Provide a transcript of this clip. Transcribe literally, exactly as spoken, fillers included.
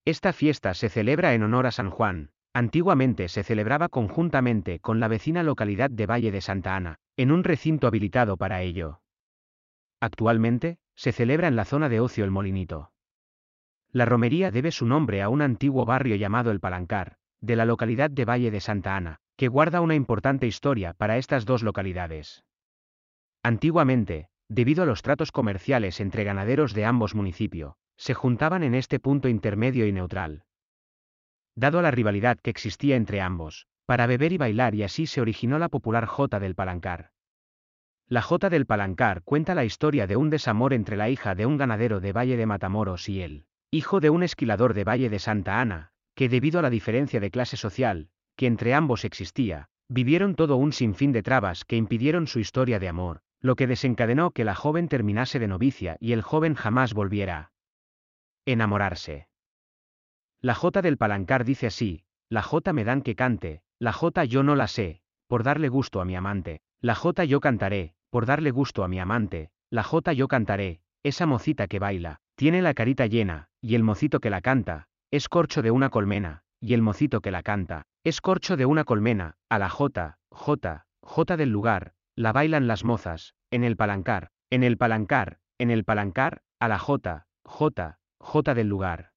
Esta fiesta se celebra en honor a San Juan. Antiguamente se celebraba conjuntamente con la vecina localidad de Valle de Santa Ana, en un recinto habilitado para ello. Actualmente, se celebra en la zona de ocio El Molinito. La romería debe su nombre a un antiguo barrio llamado El Palancar, de la localidad de Valle de Santa Ana, que guarda una importante historia para estas dos localidades. Antiguamente, debido a los tratos comerciales entre ganaderos de ambos municipios, se juntaban en este punto intermedio y neutral. Dado a la rivalidad que existía entre ambos, para beber y bailar, y así se originó la popular Jota del Palancar. La Jota del Palancar cuenta la historia de un desamor entre la hija de un ganadero de Valle de Matamoros y él, hijo de un esquilador de Valle de Santa Ana, que debido a la diferencia de clase social, que entre ambos existía, vivieron todo un sinfín de trabas que impidieron su historia de amor, lo que desencadenó que la joven terminase de novicia y el joven jamás volviera a enamorarse. La Jota del Palancar dice así: la Jota me dan que cante, la Jota yo no la sé, por darle gusto a mi amante, la Jota yo cantaré, por darle gusto a mi amante, la Jota yo cantaré, esa mocita que baila, tiene la carita llena, y el mocito que la canta, es corcho de una colmena, y el mocito que la canta, es corcho de una colmena, a la Jota, Jota, Jota del lugar, la bailan las mozas, en el palancar, en el palancar, en el palancar, a la Jota, Jota, Jota del lugar.